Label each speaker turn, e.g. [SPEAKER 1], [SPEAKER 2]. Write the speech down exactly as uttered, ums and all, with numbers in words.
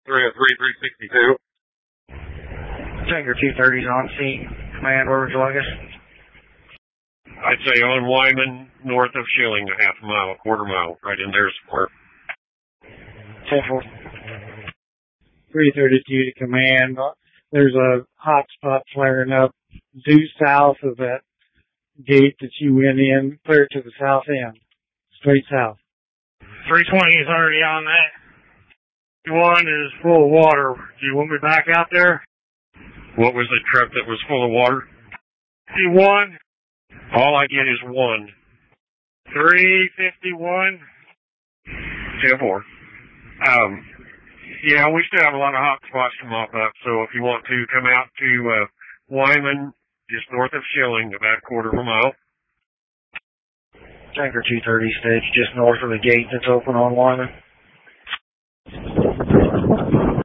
[SPEAKER 1] three oh three, three sixty-two.
[SPEAKER 2] Tanker two thirty's on scene. Command, where would you like us?
[SPEAKER 1] I'd say on Wyman, north of Schilling, a half a mile, a quarter mile, right in their square.
[SPEAKER 2] ten four.
[SPEAKER 3] three thirty-two to command. There's a hot spot flaring up due south of that gate that you went in, clear to the south end, straight south.
[SPEAKER 4] three twenty is already on that. One is full of water. Do you want me back out there?
[SPEAKER 1] What was the truck that was full of water?
[SPEAKER 4] See one.
[SPEAKER 1] All I get is one.
[SPEAKER 4] three fifty-one.
[SPEAKER 1] ten four. Um, yeah, we still have a lot of hot spots to mop up, so if you want to come out to uh, Wyman, just north of Schilling, about a quarter of a mile.
[SPEAKER 2] Tanker two thirty stage just north of the gate that's open on Wyman.